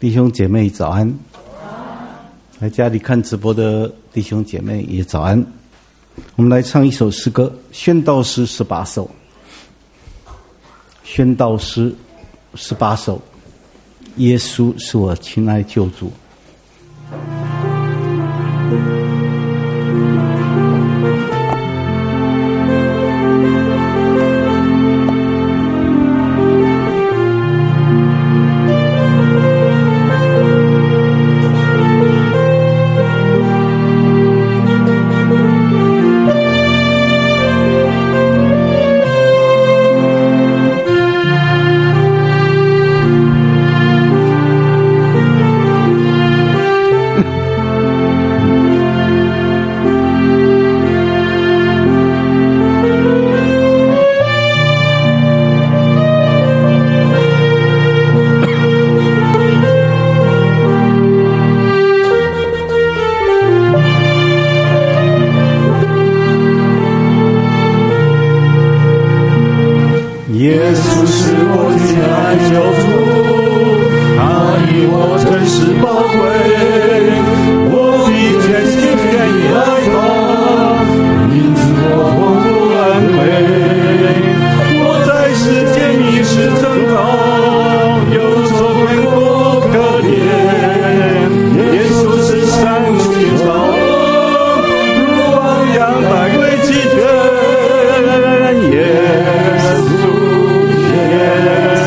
弟兄姐妹早安，来家里看直播的弟兄姐妹也早安。我们来唱一首诗歌，宣道诗18首。宣道诗18首，耶稣是我亲爱救主。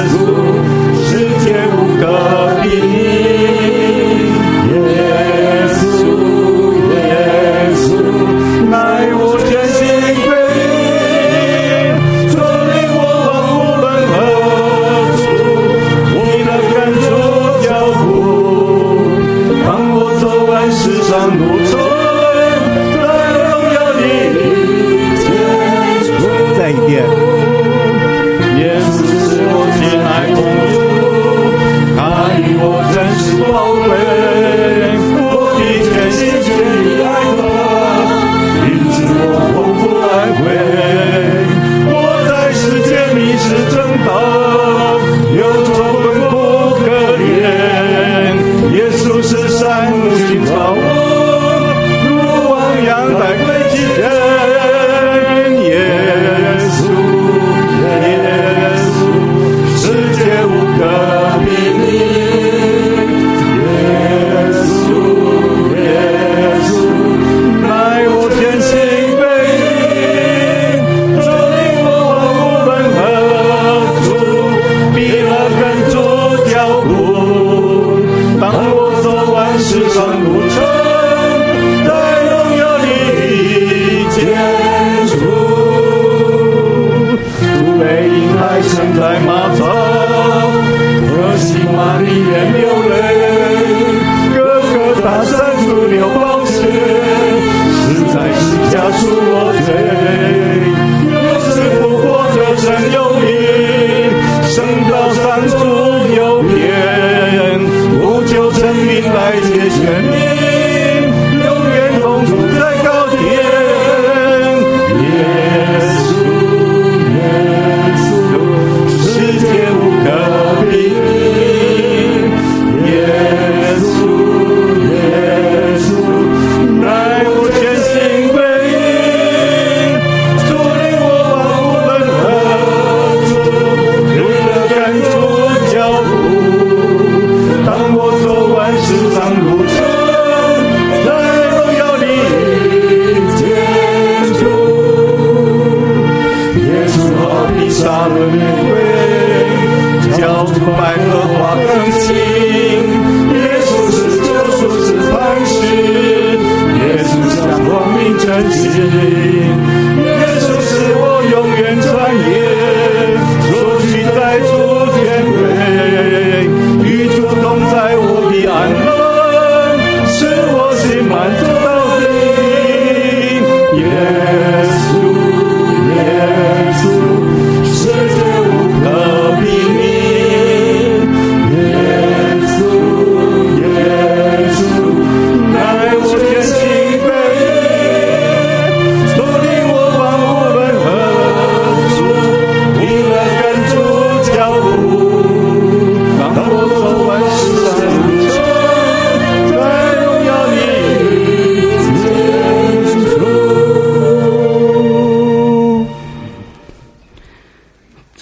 耶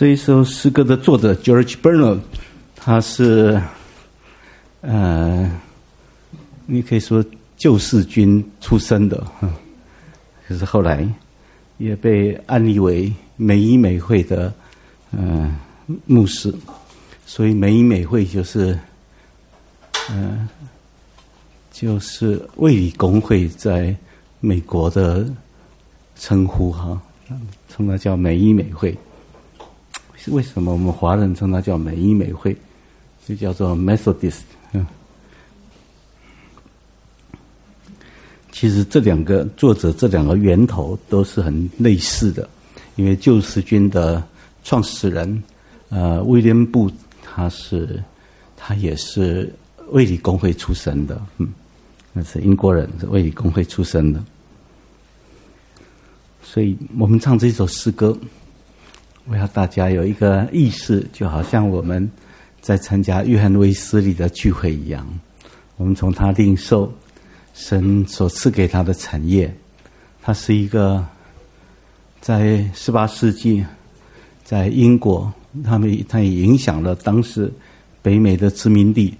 这一首诗歌的作者 George Bernard， 他是你可以说救世军出身的，可是后来也被安立为美以美会的牧师，所以美以美会就是卫理公会在美国的称呼哈，称它叫美以美会。为什么我们华人称它叫美以美会？就叫做 Methodist。其实这两个作者这两个源头都是很类似的，因为救世军的创始人威廉布他也是卫理公会出身的，那是英国人，是卫理公会出身的。所以我们唱这首诗歌，我要大家有一个意识，就好像我们在参加约翰卫斯理的聚会一样，我们从他领受神所赐给他的产业。他是一个在18世纪在英国，他也影响了当时北美的殖民地，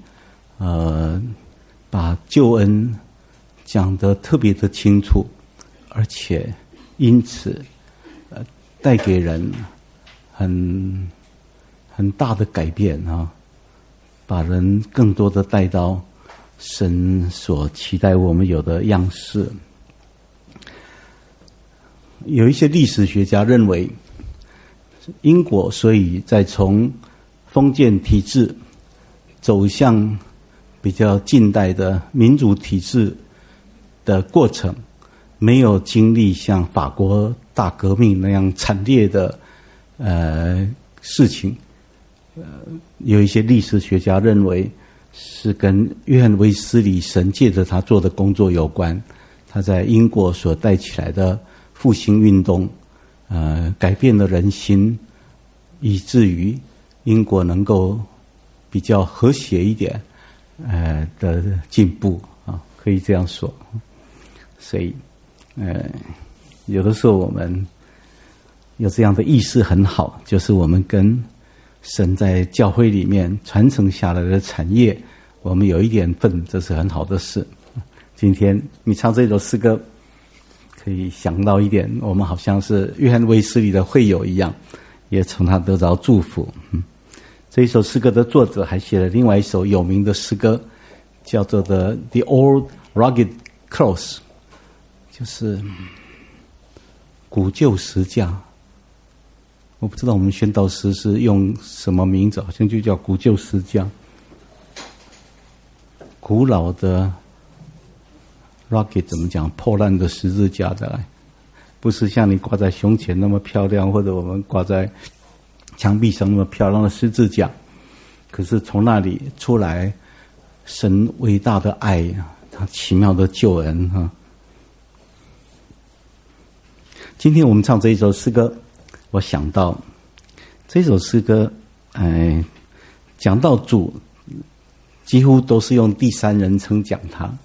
把救恩讲得特别的清楚，而且因此带给人很大的改变啊，把人更多的带到神所期待我们有的样式。有一些历史学家认为，英国所以在从封建体制走向比较近代的民主体制的过程，没有经历像法国大革命那样惨烈的事情。有一些历史学家认为是跟约翰卫斯理神借着他做的工作有关，他在英国所带起来的复兴运动改变了人心，以至于英国能够比较和谐一点的进步啊，可以这样说。所以有的时候我们有这样的意识很好，就是我们跟神在教会里面传承下来的产业，我们有一点份，这是很好的事。今天你唱这首诗歌，可以想到一点，我们好像是约翰卫斯理的会友一样，也从他得着祝福。这一首诗歌的作者还写了另外一首有名的诗歌，叫做 The Old Rugged Cross， 就是古旧石架。我不知道我们宣道师是用什么名字，好像就叫古旧石架。古老的 rugged 怎么讲？破烂的十字架的，不是像你挂在胸前那么漂亮，或者我们挂在墙壁上那么漂亮的十字架。可是从那里出来神伟大的爱，他奇妙的救恩哈。今天我们唱这一首诗歌，我想到这首诗歌讲到主几乎都是用第三人称讲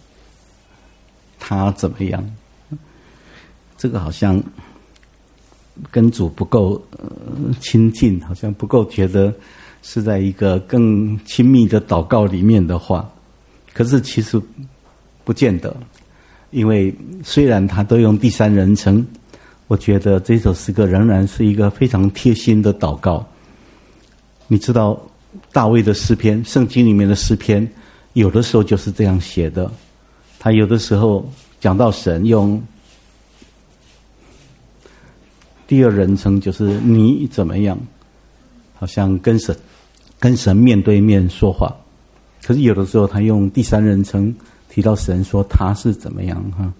他怎么样，这个好像跟主不够亲近，好像不够觉得是在一个更亲密的祷告里面的话，可是其实不见得，因为虽然他都用第三人称，我觉得这首诗歌仍然是一个非常贴心的祷告。你知道大卫的诗篇，圣经里面的诗篇有的时候就是这样写的，他有的时候讲到神用第二人称，就是你怎么样，好像跟神面对面说话。可是有的时候他用第三人称提到神，说他是怎么样哈。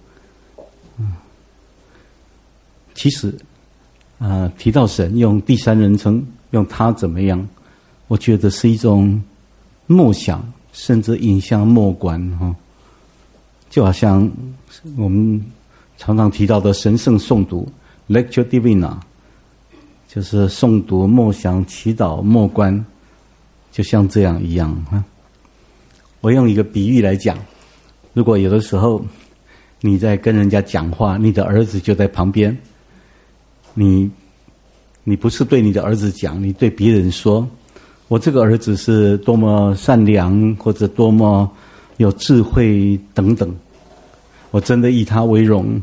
其实提到神用第三人称，用他怎么样，我觉得是一种默想，甚至引向默观哈。就好像我们常常提到的神圣诵读 Lectio Divina， 就是诵读、默想、祈祷、默观，就像这样一样哈。我用一个比喻来讲，如果有的时候你在跟人家讲话，你的儿子就在旁边，你你不是对你的儿子讲，你对别人说，我这个儿子是多么善良，或者多么有智慧等等，我真的以他为荣。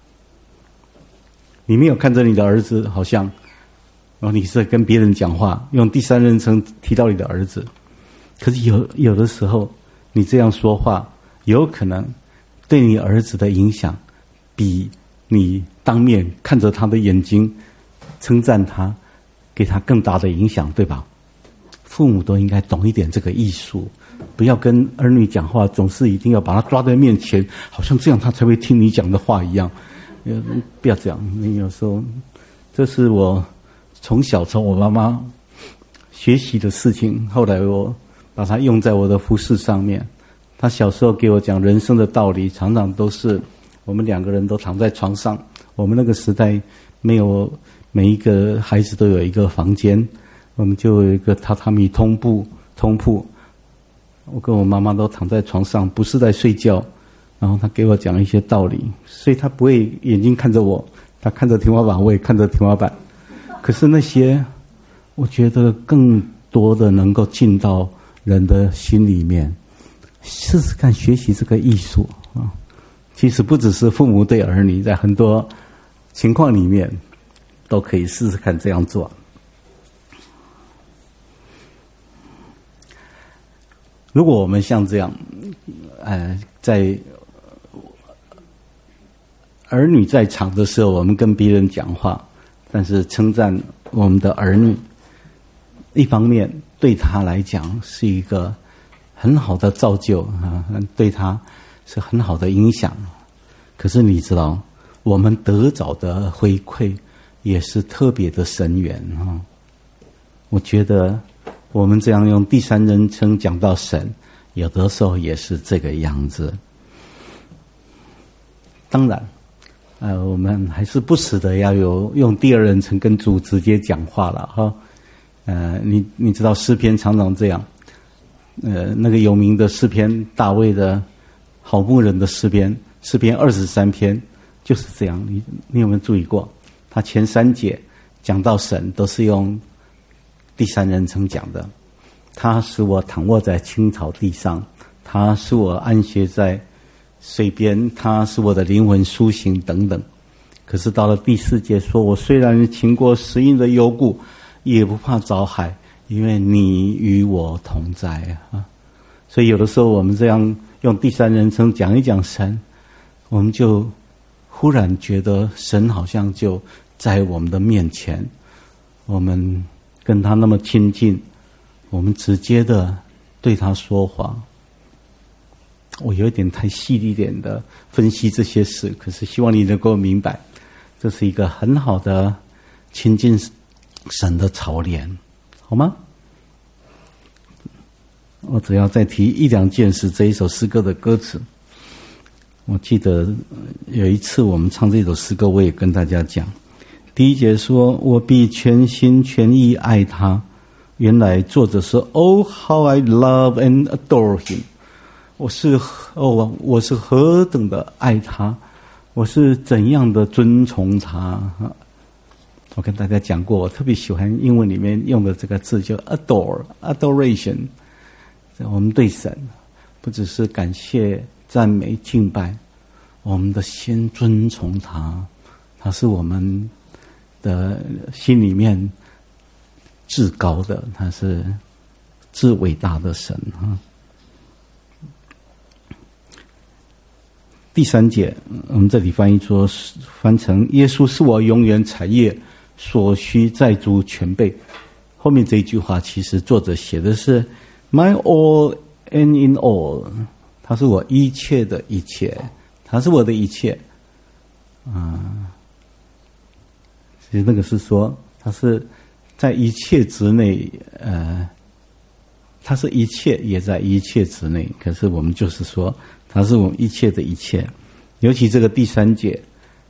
你没有看着你的儿子，好像你是跟别人讲话，用第三人称提到你的儿子。可是有的时候，你这样说话，有可能对你儿子的影响，比你当面看着他的眼睛称赞他，给他更大的影响，对吧？父母都应该懂一点这个艺术，不要跟儿女讲话总是一定要把他抓在面前，好像这样他才会听你讲的话一样。不要这样。你有时候，这是我从小从我妈妈学习的事情，后来我把它用在我的服事上面。她小时候给我讲人生的道理，常常都是我们两个人都躺在床上。我们那个时代没有每一个孩子都有一个房间，我们就有一个榻榻米通铺。我跟我妈妈都躺在床上，不是在睡觉。然后她给我讲一些道理，所以她不会眼睛看着我，她看着天花板，我也看着天花板。可是那些，我觉得更多的能够进到人的心里面，试试看学习这个艺术啊。其实不只是父母对儿女，在很多情况里面都可以试试看这样做。如果我们像这样，在儿女在场的时候，我们跟别人讲话，但是称赞我们的儿女，一方面对他来讲是一个很好的造就啊，对他是很好的影响。可是你知道，我们得着的回馈也是特别的深远啊。我觉得我们这样用第三人称讲到神，有的时候也是这个样子。当然我们还是不时的要有用第二人称跟主直接讲话了哈。你知道诗篇常常这样，那个有名的诗篇，大卫的好牧人的诗篇23篇就是这样。你有没有注意过？他前3节讲到神都是用第三人称讲的。他使我躺卧在青草地上，他使我安歇在水边，他使我的灵魂苏醒等等。可是到了第4节说，我虽然经过死荫的幽谷，也不怕遭害，因为你与我同在啊。所以有的时候我们这样用第三人称讲一讲神，我们就忽然觉得神好像就在我们的面前，我们跟他那么亲近，我们直接的对他说话。我有一点太细一点的分析这些事，可是希望你能够明白，这是一个很好的亲近神的操练，好吗？我只要再提1-2件事，这一首诗歌的歌词。我记得有一次我们唱这首诗歌，我也跟大家讲，第1节说，我必全心全意爱他。原来作者是 Oh how I love and adore him。我是何等的爱他，我是怎样的尊崇他。我跟大家讲过，我特别喜欢英文里面用的这个字，叫 adoration。我们对神不只是感谢、赞美、敬拜，我们的心尊崇他，他是我们的心里面至高的，他是至伟大的神啊。第3节，我们这里翻成耶稣是我永远产业，所需在主全备。后面这一句话其实作者写的是 My all and in all， 他是我一切的一切，他是我的一切其实那个是说他是在一切之内，他是一切也在一切之内，可是我们就是说他是我们一切的一切。尤其这个第3节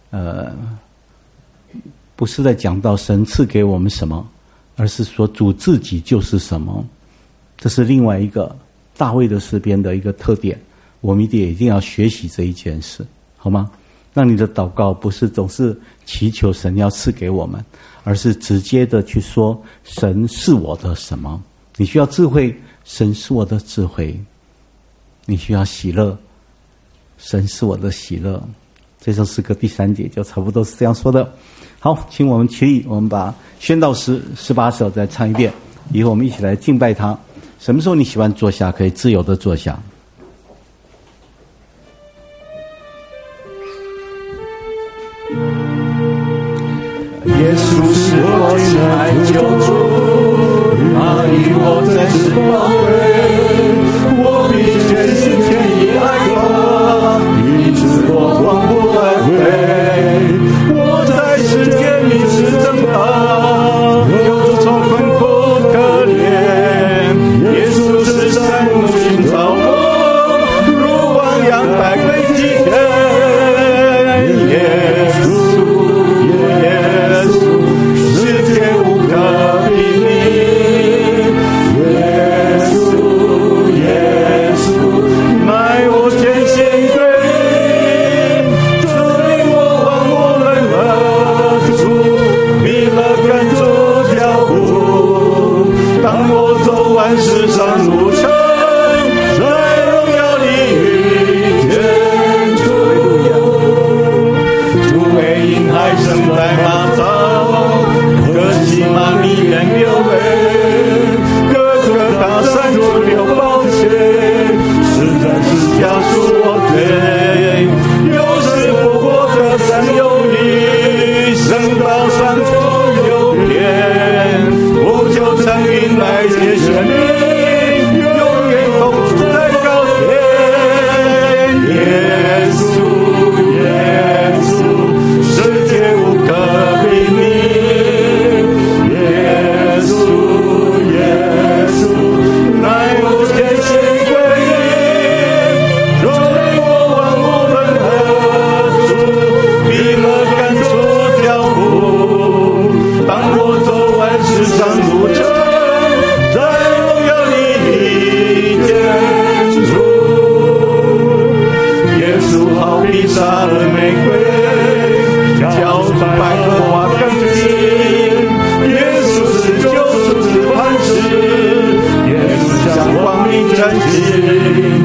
不是在讲到神赐给我们什么，而是说主自己就是什么。这是另外一个大卫的诗篇的一个特点，我们一定要学习这一件事，好吗？让你的祷告不是总是祈求神要赐给我们， 而是直接的去说神是我的什么。你需要智慧，神是我的智慧；你需要喜乐，神是我的喜乐。这首诗歌第3节就差不多是这样说的。好，请我们起立，我们把宣道诗18首再唱一遍，以后我们一起来敬拜他。什么时候你喜欢坐下，可以自由的坐下。 耶稣是我亲爱救主，他与我真实宝贵，我必全心全意爱他，以致我忘不来回。我在世间迷失挣扎，忧愁困苦可怜，耶稣是山木寻找我，如汪洋百归基天。耶稣世上路程，在荣耀里遇见主，主为婴孩生在马槽，可惜妈咪人流泪，哥哥大山中流宝血，实在是家属我罪，有时复活的山有你，升到山中有天，不求成云来接神明。撒了玫瑰，叫百合花更新。耶稣是救赎之磐石，耶稣向光明展现。